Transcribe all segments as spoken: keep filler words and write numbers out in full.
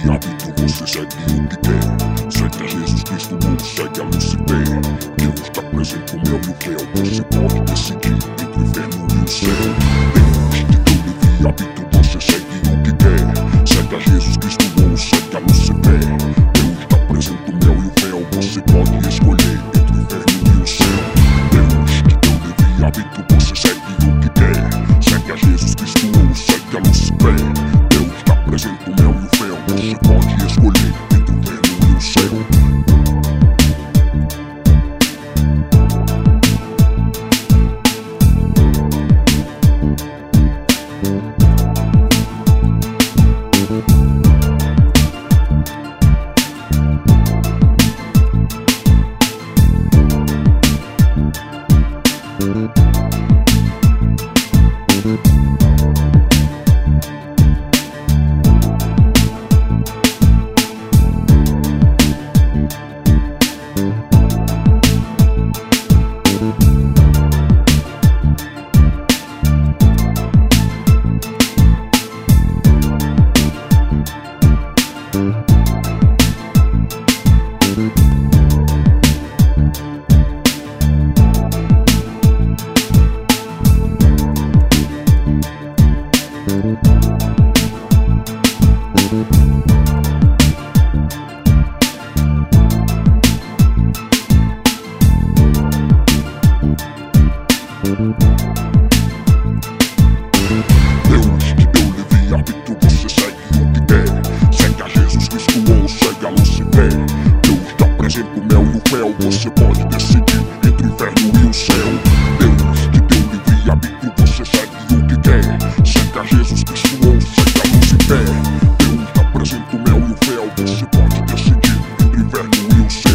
livre-arbítrio, você segue o que quer. Segue a Jesus Cristo ou segue a Lucifer. Deus está presente, o mel e o fel. Você pode decidir entre o inferno e o céu. Deus te deu livre-arbítrio, você segue o que quer. Segue a Jesus Cristo ou segue a Lucifer. Deus está presente, o mel e o fel. Você pode escolher entre o inferno e o céu. Deus te deu livre-arbítrio, você segue o que quer. Segue a Jesus Cristo ou segue a Lucifer. Deus está presente, o mel e o fel. Você pode escolher entre o inferno e o céu. Deus te deu livre-arbítrio, você segue o que quer. Segue a Jesus Cristo ou segue a Lucifer. Deus está presente, o mel e o fel. Você pode decidir entre o inferno e o céu. Deus te deu livre-arbítrio, você segue o que quer. Segue a Jesus Cristo ou segue a Lucifer. Deus está presente, o mel e o fel. Você pode decidir entre o inferno e o céu.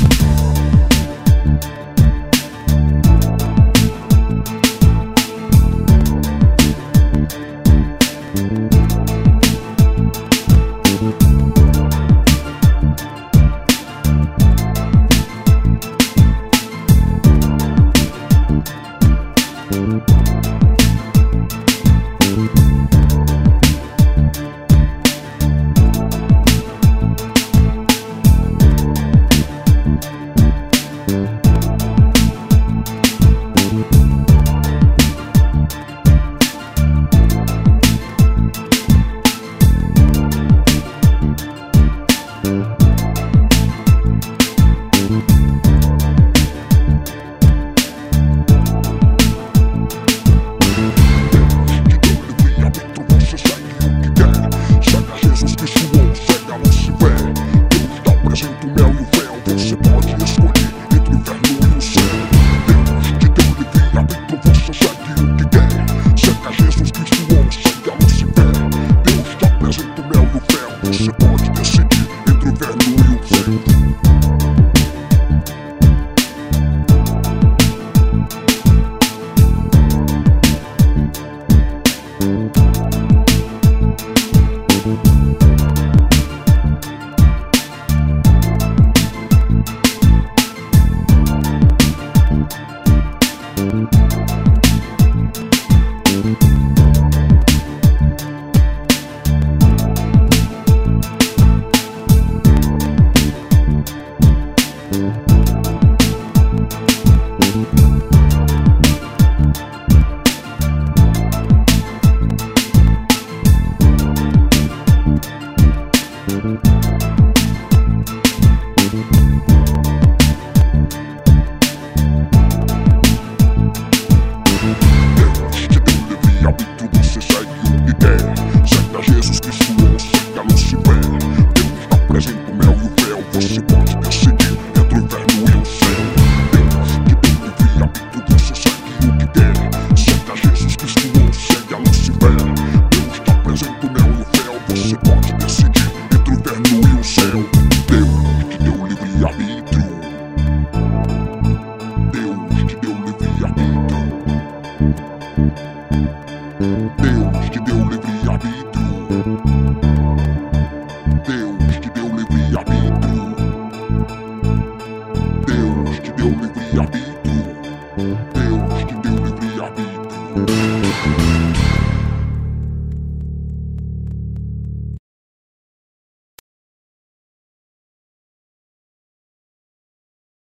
Você pode decidir entre o inferno e o céu. Deus te deu livre-arbítrio. Deus te deu livre-arbítrio. Deus te deu livre-arbítrio. Deus te deu livre-arbítrio.